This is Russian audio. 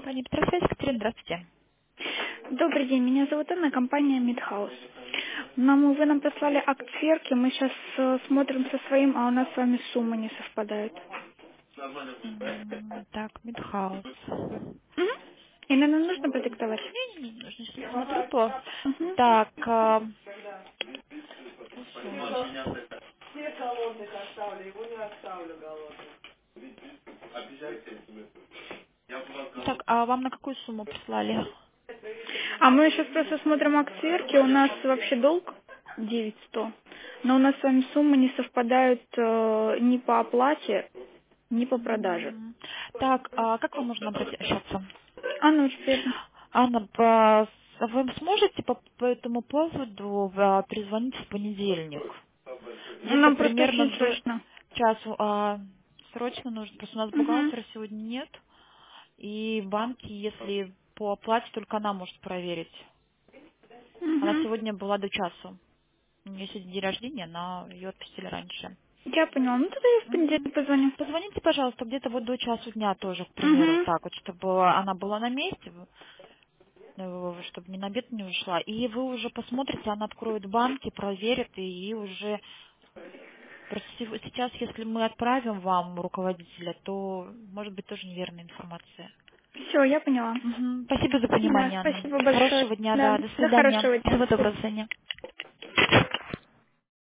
Компания Петросвязь, Екатерина, здравствуйте. Добрый день, меня зовут Анна, компания Midhouse. Вы нам прислали акт сверки, мы сейчас смотрим со своим, а у нас с вами суммы не совпадают. Так, Мидхаус. Мгм. И нам нужно продиктовать? Не нужно, сейчас посмотрю по... Мгм. Так, сумма. Так, а вам на какую сумму прислали? А мы сейчас просто смотрим акт сверки, у нас вообще долг 9100, но у нас с вами суммы не совпадают ни по оплате, ни по продаже. Мгм. Так, а как вам нужно обращаться? Анна, очень приятно. Анна, вы сможете по этому поводу перезвонить в понедельник? Где-то Нам просто примерно очень до срочно. часу. Срочно нужно, просто у нас Мгм. бухгалтера сегодня нет. И банки, если по оплате, только она может проверить. Она Мгм. сегодня была до часу. У нее сегодня день рождения, но ее отпустили раньше. Я поняла. Ну тогда я в Мгм. понедельник позвоню. Позвоните, пожалуйста, где-то вот до часу дня тоже, к примеру, Угу. так вот, чтобы она была на месте, чтобы ни на обед не ушла. И вы уже посмотрите, она откроет банки, проверит, и уже просто сейчас, если мы отправим вам руководителя, то может быть тоже неверная информация. Все, я поняла. Мгм. Спасибо за Да, понимание, Анна. спасибо большое. Хорошего дня, Да, да, до до свидания. хорошего дня. Всего До доброго, свидания. до свидания.